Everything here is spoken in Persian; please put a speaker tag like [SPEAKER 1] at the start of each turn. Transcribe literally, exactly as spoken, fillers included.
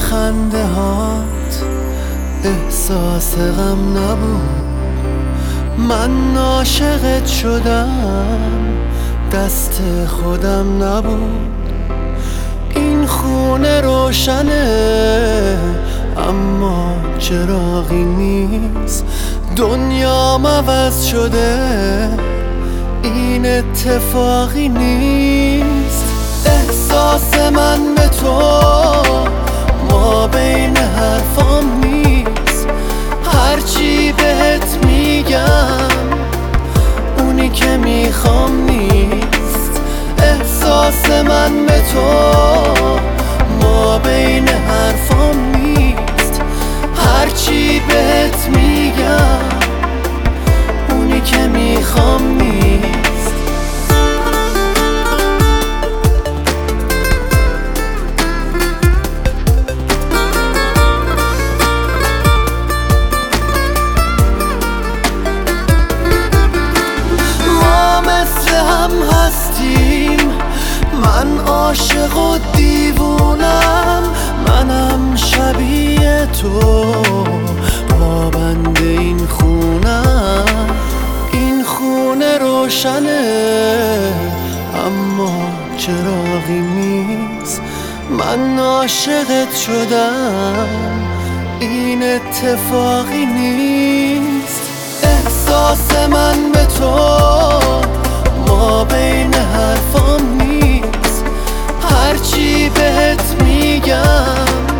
[SPEAKER 1] خنده هات احساس غم نبود. من عاشقت شدم دست خودم نبود. این خونه روشنه اما چراغی نیست. دنیام عوض شده این اتفاقی نیست. احساس من به تو ما بین حرفام نیست. هرچی بهت میگم اونی که میخوام نیست. احساس من به تو ما بین حرفام نیست. هرچی بهت میگم اونی که میخوام نیست. من عاشق و دیوونم، منم شبیه تو پابند این خونم. این خونه روشنه اما چراغی نیست. من عاشقت شدم این اتفاقی نیست. احساس من به تو ما بین حرفام نیست. هرچی بهت میگم